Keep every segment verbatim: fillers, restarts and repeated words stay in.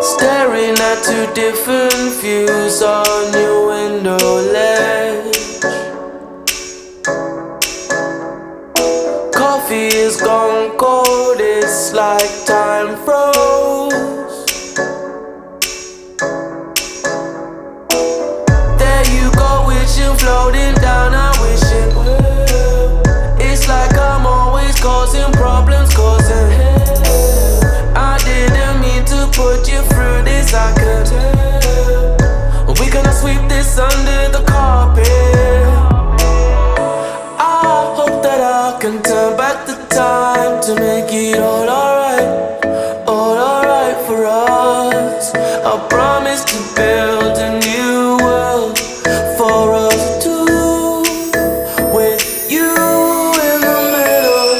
Staring at two different views on your window ledge. Coffee is gone cold, it's like time froze. There you go, wishing, floating down, I'm wishing. It's like I'm always causing problems, causing hell. I didn't mean to put you through this, I could tell. We gonna sweep this under the carpet. I hope that I can turn back the time to make it all alright, all alright for us. I promise to build a new world for us two, with you in the middle.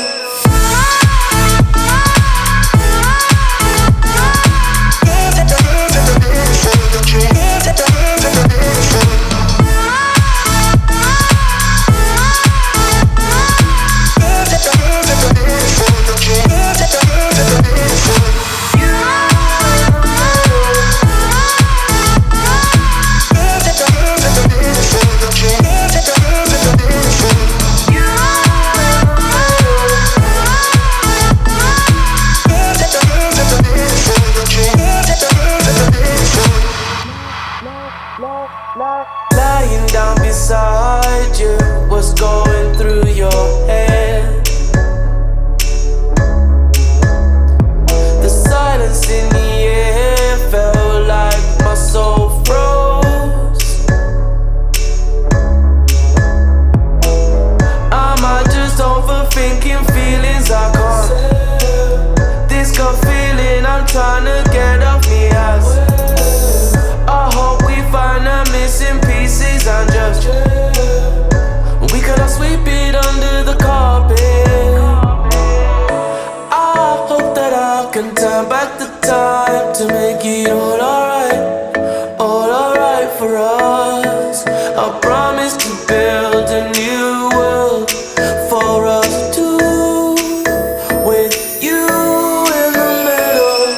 Lying down beside you, what's going through your head? The silence in the air felt like my soul froze. Am I just overthinking feelings I can't? This gut feeling I'm trying to get off me ass. I hope we find the missing pieces and just we could sweep it under the carpet. I hope that I can turn back the time to make it all alright, all alright for us. I promise to build a new world for us two, with you in the middle.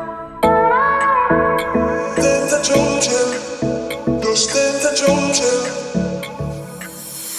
Dentro, dentro,